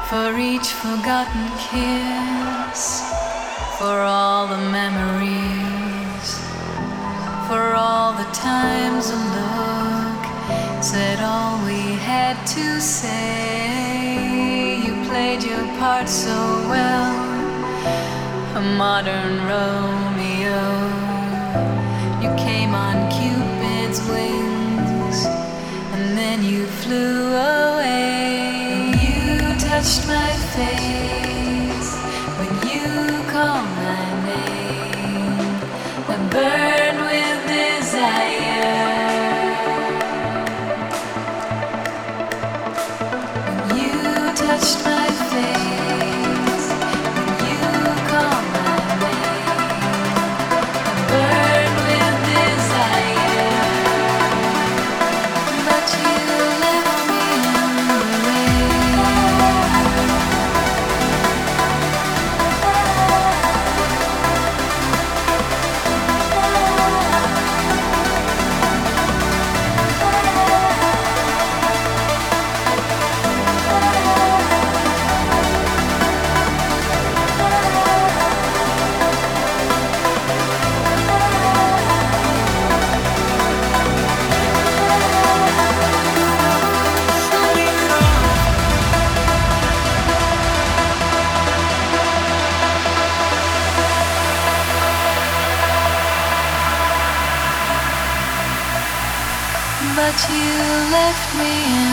for each forgotten kiss, for all the memories, for all the times a look said all we had to say. You played your part so well, a modern Romeo. You came on Cupid's wings, and then you flew away. Touched my face when you called my name. I burned with desire. When you touched my face, when you called my name, I burned with desire. But you left me in the rain. But you left me in